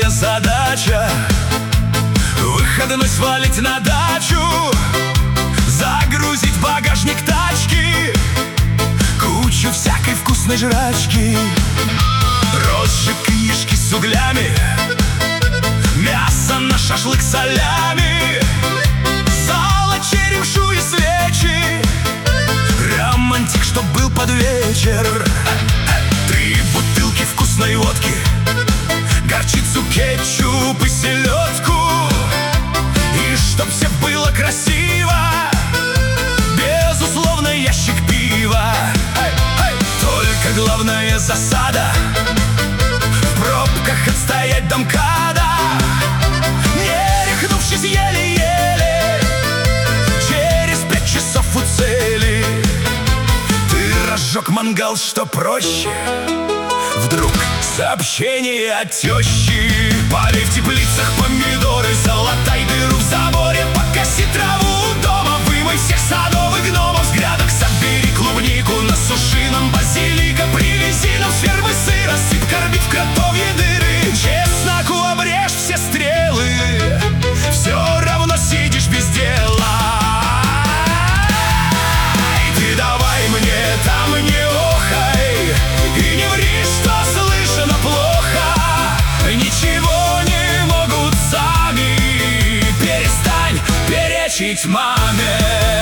главная задача — выходной свалить на дачу, загрузить в багажник тачки кучу всякой вкусной жрачки. Розжиг книжки с углями, мясо на шашлык солями, сало, черемшу и свечи, романтик, чтоб был под вечер. 3 бутылки вкусной водки, горчицу, кетчуп и селедку, и чтоб все было красиво, безусловно, ящик пива. Только главная засада — в пробках отстоять до МКАДа, не рехнувшись еле-еле, через 5 часов у цели. Ты разжег мангал, что проще, вдруг сообщение от тещи: полей в теплицах помидоры, залатай дыру в заборе, покоси траву дома, вымой всех садовых гномов с грядок, собери клубнику, насуши нам базилика, привези нам с фермы сыр, рассыпь, корми в кротовьи дыры, чесноку обрежь все стрелы, все равно сидишь без дела. И ты давай мне там не охай, и не ври, что слышно плохо, ничего не могут сами, перестань перечить маме.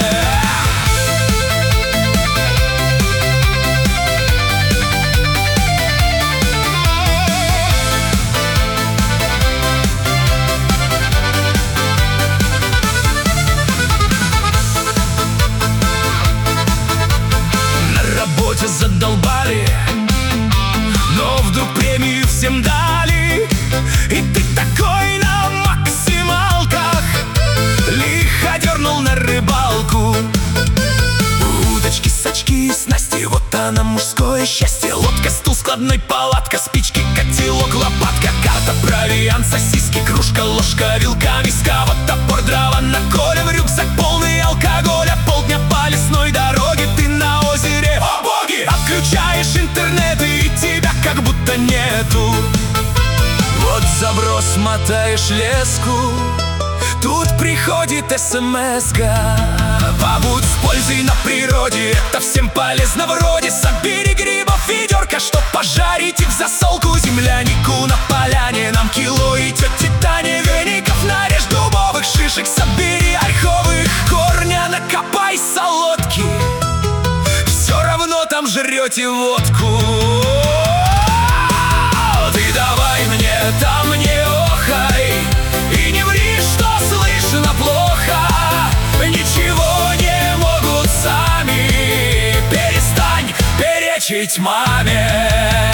Задолбали, но вдруг премию всем дали, и ты такой на максималках лихо дернул на рыбалку. Удочки, сачки, снасти, вот она мужское счастье. Лодка, стул, складной, палатка, спички, котелок, лопатка, карта, провиант, сосиски, кружка, ложка, вилка, миска, вот топор, дрова, на коле, в рюкзак полный алкоголя. Полдня по лесной дороге, ты на озере, о боги! Отключаешь интернет, и тебя как будто нету. Вот заброс, мотаешь леску, тут приходит смс-ка: побудь с пользой на природе, это всем полезно вроде. Собери грибов ведерко, чтоб пожарить их в засолку, землянику на поляне нам кило, и тете Тане веников нарежь, дубовых шишек собери, ольховых корня накопай, солодки, все равно там жрете водку. Ты давай мне там не охай, и не ври, что слышно плохо, ничего не могут сами, перестань перечить маме.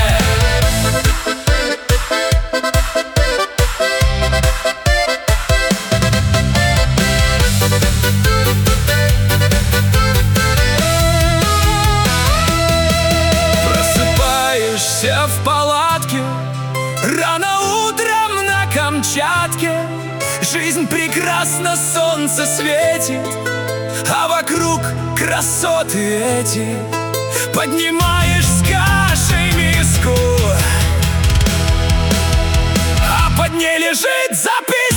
Просыпаешься в палатке рано утром на Камчатке, жизнь прекрасна, солнце светит, а вокруг красоты эти. Поднимаешь с кашей миску, а под ней лежит запись.